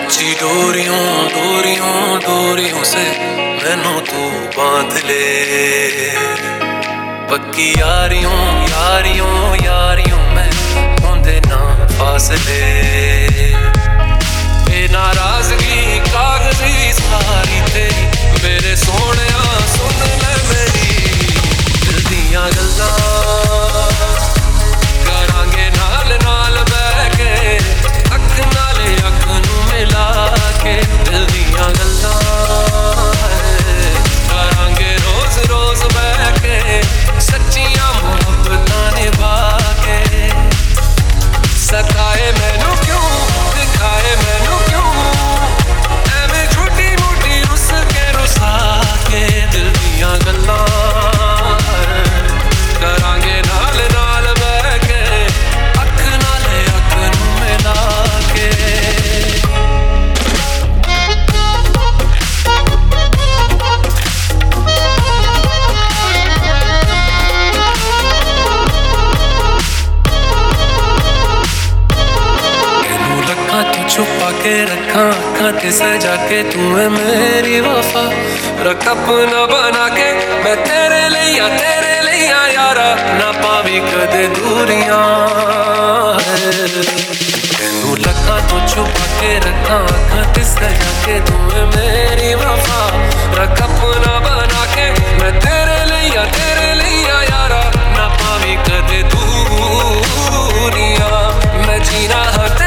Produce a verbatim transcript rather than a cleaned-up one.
कच्ची डोरियों डोरियों डोरियों से मैनू तू बांध ले, पक्की यारियों यारियों यारियों में होंदे ना फासले। ए नाराजगी कागजी सारी तेरी मेरे सोहणिया सुन ले मेरी दिल दियां गल्लां करांगे नाल नाल बैठ के अख नाले अख नू मिला के दिल दियां गल्लां करांगे रोज रोज बैठ के सच्चियां मुहब्बतां निभा के। सताए मैनू क्यों दिखाए मैनू क्यों एवें छोटी मोटी रुस के रुसा के दिल दियां गल्लां करांगे नाल नाल बैठ के अख नाले अख नू मिला के। छुपा के रखा अखां ते सजा के तू है मेरी वफा रख अपना बना के मैं तेरे लिया तेरे लिया यारा ना पावी कदे दूरियां। तेनू लखा तो छुपा के रखा अखां ते सजा के तू है मेरी वफा रख अपना बना के मैं तेरे लिया तेरे लिया यारा ना पावी कदे दूरियां। मैं जीना हर